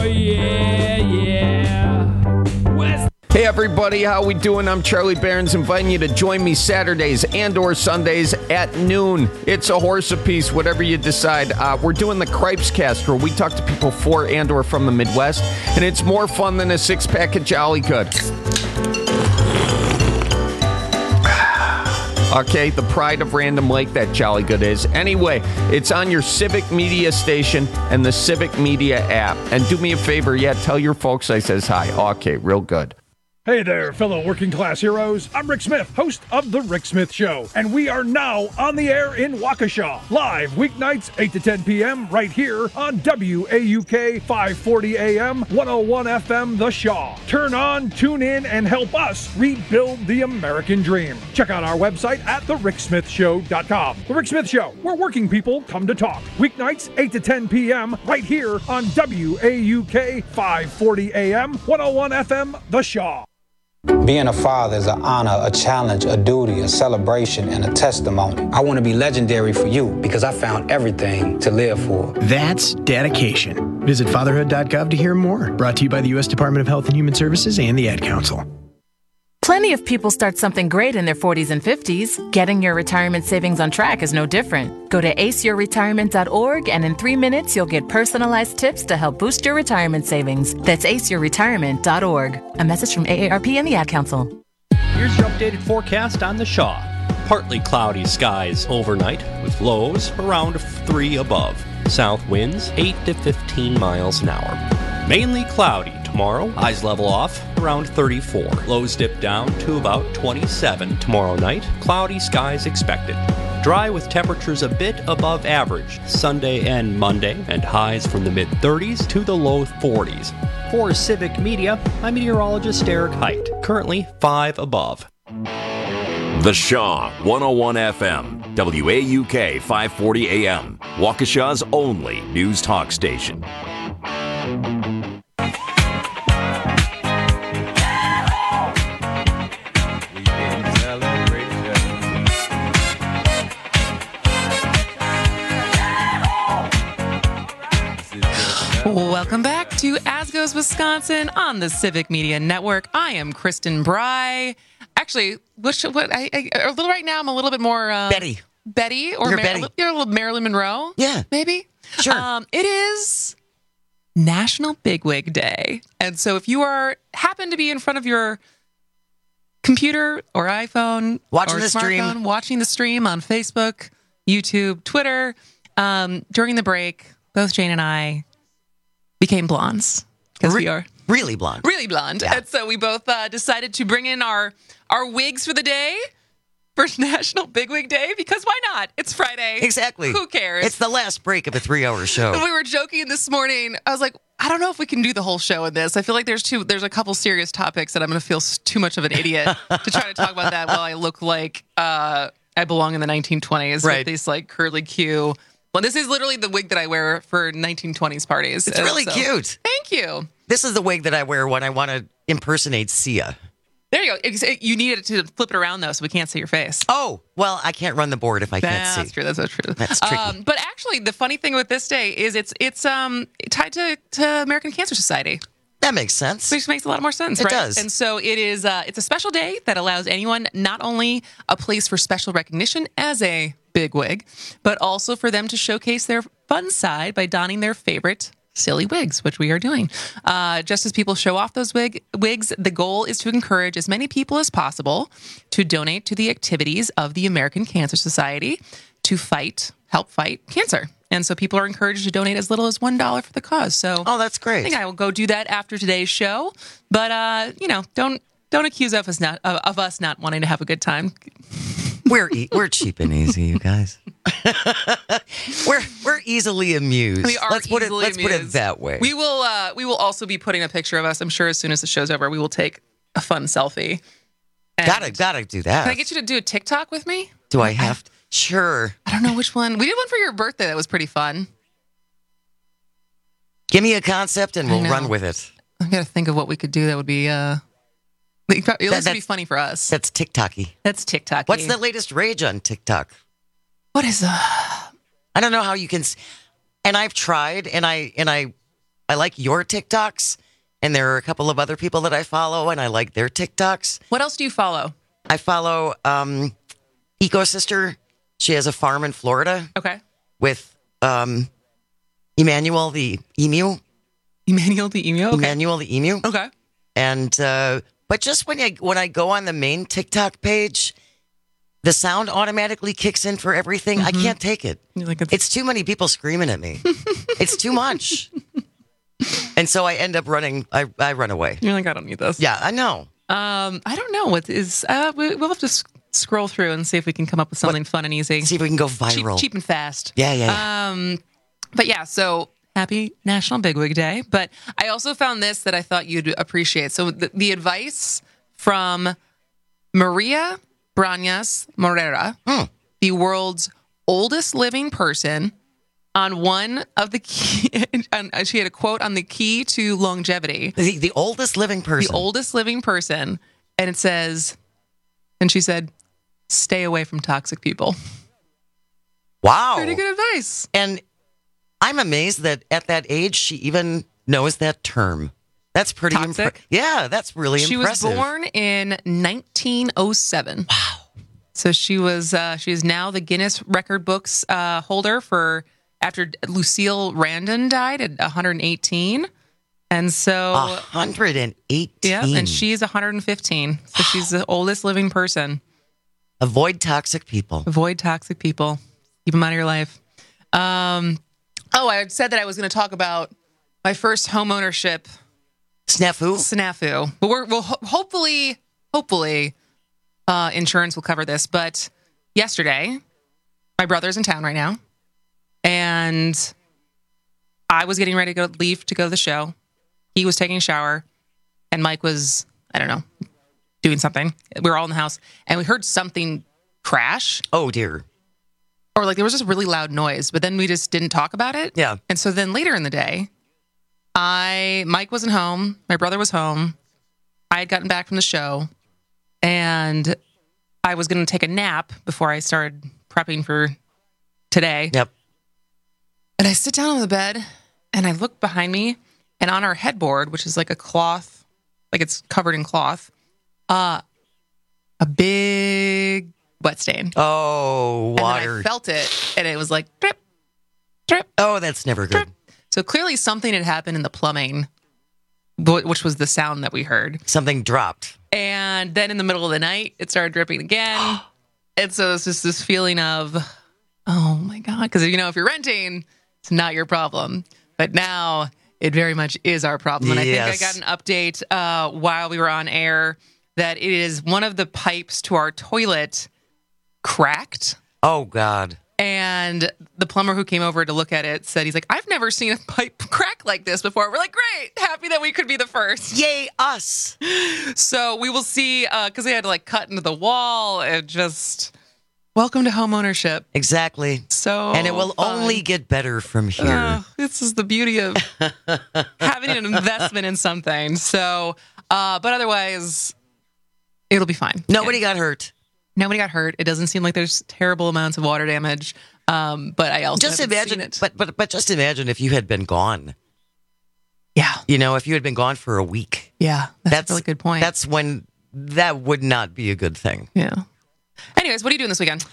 Hey everybody, how we doing? I'm Charlie Barons, inviting you to join me Saturdays and or Sundays at noon. It's a horse apiece, whatever you decide. We're doing the Cripes Cast, where we talk to people for and or from the Midwest, and it's more fun than a six-pack of Jolly Good. Okay, the pride of Random Lake, that Jolly Good is. Anyway, it's on your Civic Media station and the Civic Media app. And do me a favor, tell your folks I says hi. Okay, real good. Hey there, fellow working class heroes. I'm Rick Smith, host of The Rick Smith Show, and we are now on the air in Waukesha, live weeknights 8 to 10 p.m. right here on WAUK 540 AM, 101 FM The Shaw. Turn on, tune in, and help us rebuild the American dream. Check out our website at thericksmithshow.com. The Rick Smith Show, where working people come to talk. Weeknights 8 to 10 p.m. right here on WAUK 540 AM, 101 FM The Shaw. Being a father is an honor, a challenge, a duty, a celebration, and a testimony. I want to be legendary for you because I found everything to live for. That's dedication. Visit fatherhood.gov to hear more. Brought to you by the U.S. Department of Health and Human Services and the Ad Council. Plenty of people start something great in their 40s and 50s. Getting your retirement savings on track is no different. Go to aceyourretirement.org, and in 3 minutes, you'll get personalized tips to help boost your retirement savings. That's aceyourretirement.org. A message from AARP and the Ad Council. Here's your updated forecast on the Shaw. Partly cloudy skies overnight with lows around 3 above. South winds 8 to 15 miles an hour. Mainly cloudy tomorrow. Highs level off around 34. Lows dip down to about 27 tomorrow night. Cloudy skies expected. Dry with temperatures a bit above average Sunday and Monday, and highs from the mid-30s to the low 40s. For Civic Media, I'm meteorologist Eric Height, currently 5 above. The Shaw, 101 FM, WAUK 540 AM, Waukesha's only news talk station. Welcome back to As Goes Wisconsin on the Civic Media Network. I am Kristen Bry. Actually, a little right now, I'm a little bit more Betty. Betty, or you're a little Marilyn Monroe. Yeah, maybe. Sure. It is National Bigwig Day, and so if you happen to be in front of your computer or iPhone, watching or the stream, watching the stream on Facebook, YouTube, Twitter, during the break, both Jane and I became blondes because we are really blonde. Really blonde. Yeah. And so we both decided to bring in our wigs for the day for National Bigwig Day, because why not? It's Friday. Exactly. Who cares? It's the last break of a 3-hour show. We were joking this morning. I was like, I don't know if we can do the whole show in this. I feel like there's a couple serious topics that I'm going to feel too much of an idiot to try to talk about that while I look like I belong in the 1920s with these like curly Q. Well, this is literally the wig that I wear for 1920s parties. It's really cute. Thank you. This is the wig that I wear when I want to impersonate Sia. There you go. You need it to flip it around, though, so we can't see your face. Oh, well, I can't run the board if I can't see. That's true. That's so true. That's tricky. But actually, the funny thing with this day is it's tied to American Cancer Society. That makes sense. Which makes a lot more sense, right? It does. And so it is. It's a special day that allows anyone not only a place for special recognition as a bigwig, but also for them to showcase their fun side by donning their favorite silly wigs, which we are doing. Just as people show off those wigs, the goal is to encourage as many people as possible to donate to the activities of the American Cancer Society to help fight cancer. And so people are encouraged to donate as little as $1 for the cause. So, that's great. I think I will go do that after today's show. But don't accuse of us not wanting to have a good time. We're cheap and easy, you guys. we're easily amused. We are. Let's put it that way. We will also be putting a picture of us. I'm sure as soon as the show's over, we will take a fun selfie. And gotta do that. Can I get you to do a TikTok with me? Do I have to? Sure. I don't know which one. We did one for your birthday that was pretty fun. Give me a concept and we'll run with it. I gotta think of what we could do that would be at least be funny for us. That's TikToky. That's TikToky. What's the latest rage on TikTok? What is I don't know how you can. And I've tried, and I like your TikToks, and there are a couple of other people that I follow, and I like their TikToks. What else do you follow? I follow Ecosister. She has a farm in Florida. Okay. With Emmanuel the emu. Emmanuel the emu. Okay. Emmanuel the emu. Okay. And but just when I go on the main TikTok page, the sound automatically kicks in for everything. I can't take it. It's too many people screaming at me. It's too much. And so I end up running. I run away. You're like, I don't need this. Yeah, I know. I don't know what is. We'll have to scroll through and see if we can come up with something fun and easy. See if we can go viral. Cheap and fast. Yeah. But yeah, so happy National Bigwig Day. But I also found this that I thought you'd appreciate. So the advice from Maria Brañas Morera, the world's oldest living person, on one of the key, she had a quote on the key to longevity. The oldest living person. The oldest living person. And it says, and she said, stay away from toxic people. Wow. Pretty good advice. And I'm amazed that at that age, she even knows that term. That's pretty impressive. Yeah, that's really impressive. She was born in 1907. Wow. So she is now the Guinness Record Books holder for after Lucille Randon died at 118. And so 118. Yeah, and she's 115. So she's the oldest living person. Avoid toxic people. Avoid toxic people. Keep them out of your life. I had said that I was going to talk about my first homeownership snafu. But we'll hopefully, insurance will cover this. But yesterday, my brother's in town right now, and I was getting ready to leave to go to the show. He was taking a shower, and Mike was, I don't know, doing something. We were all in the house, and we heard something crash. Oh, dear. Or like there was just a really loud noise, but then we just didn't talk about it. Yeah. And so then later in the day, Mike wasn't home. My brother was home. I had gotten back from the show, and I was going to take a nap before I started prepping for today. Yep. And I sit down on the bed, and I look behind me, and on our headboard, which is like a cloth, like it's covered in cloth, a big wet stain. Oh, water. And then I felt it, and it was like drip, drip. Oh, that's never good. Drip. So clearly something had happened in the plumbing, which was the sound that we heard. Something dropped. And then in the middle of the night, it started dripping again. And so it's just this feeling of, oh my God. Because, if you're renting, it's not your problem. But now it very much is our problem. And I think I got an update while we were on air that it is one of the pipes to our toilet cracked. Oh, God. And the plumber who came over to look at it said, he's like, I've never seen a pipe crack like this before. We're like, great. Happy that we could be the first. Yay, us. So we will see, because they had to cut into the wall and just welcome to home ownership. Exactly. And it will only get better from here. This is the beauty of having an investment in something. So, but otherwise, it'll be fine. Nobody got hurt. Nobody got hurt. It doesn't seem like there's terrible amounts of water damage. But I also just imagine it. But just imagine if you had been gone. Yeah. If you had been gone for a week. Yeah. That's a really good point. That's when that would not be a good thing. Yeah. Anyways, what are you doing this weekend?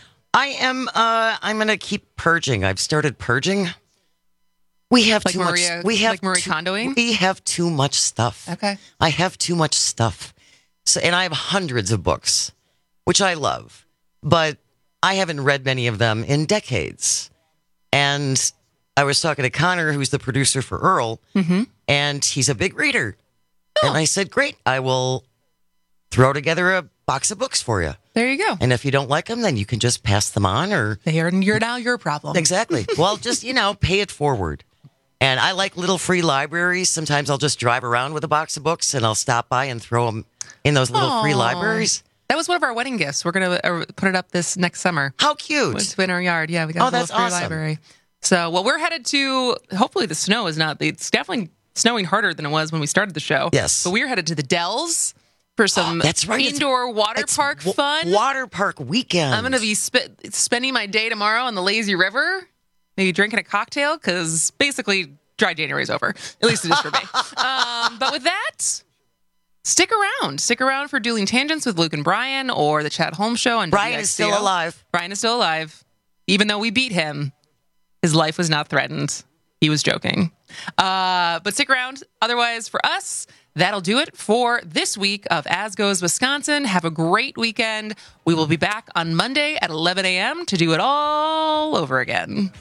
I'm going to keep purging. I've started purging. We have too much. We have Marie Kondoing? We have too much stuff. Okay. I have too much stuff. And I have hundreds of books, which I love, but I haven't read many of them in decades. And I was talking to Connor, who's the producer for Earl, and he's a big reader. Oh. And I said, great, I will throw together a box of books for you. There you go. And if you don't like them, then you can just pass them on, or you're now your problem. Exactly. Well, just, pay it forward. And I like little free libraries. Sometimes I'll just drive around with a box of books and I'll stop by and throw them in those little free libraries. That was one of our wedding gifts. We're going to put it up this next summer. How cute. It's in our yard. Yeah, we got a little free library. So, we're headed to, hopefully the snow is not, it's definitely snowing harder than it was when we started the show. Yes. But we're headed to the Dells for some indoor water park fun. Water park weekend. I'm going to be spending my day tomorrow on the lazy river, maybe drinking a cocktail, because basically dry January is over. At least it is for me. But with that, stick around. Stick around for Dueling Tangents with Luke and Brian, or the Chad Holmes Show on Brian WXCO. is still alive. Brian is still alive. Even though we beat him, his life was not threatened. He was joking. But stick around. Otherwise, for us, that'll do it for this week of As Goes Wisconsin. Have a great weekend. We will be back on Monday at 11 a.m. to do it all over again.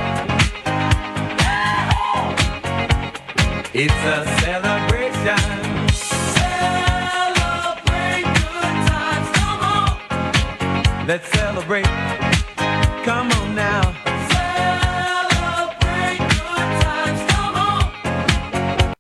It's a celebration. Let's celebrate. Come on now. Celebrate good times. Come on.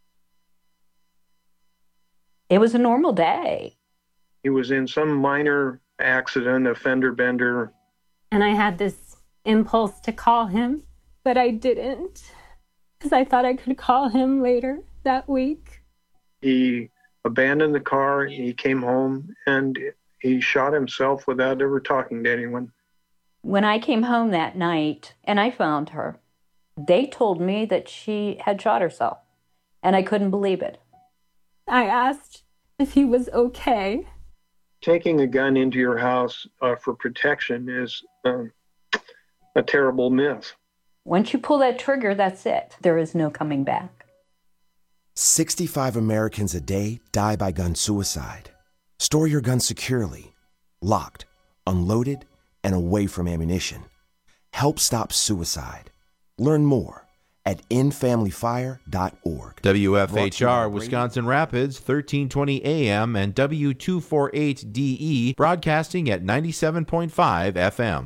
It was a normal day. He was in some minor accident, a fender bender. And I had this impulse to call him, but I didn't, because I thought I could call him later that week. He abandoned the car, he came home, and he shot himself without ever talking to anyone. When I came home that night and I found her, they told me that she had shot herself, and I couldn't believe it. I asked if he was okay. Taking a gun into your house for protection is a terrible myth. Once you pull that trigger, that's it. There is no coming back. 65 Americans a day die by gun suicide. Store your gun securely, locked, unloaded, and away from ammunition. Help stop suicide. Learn more at endfamilyfire.org. WFHR Wisconsin Rapids, 1320 AM and W248DE, broadcasting at 97.5 FM.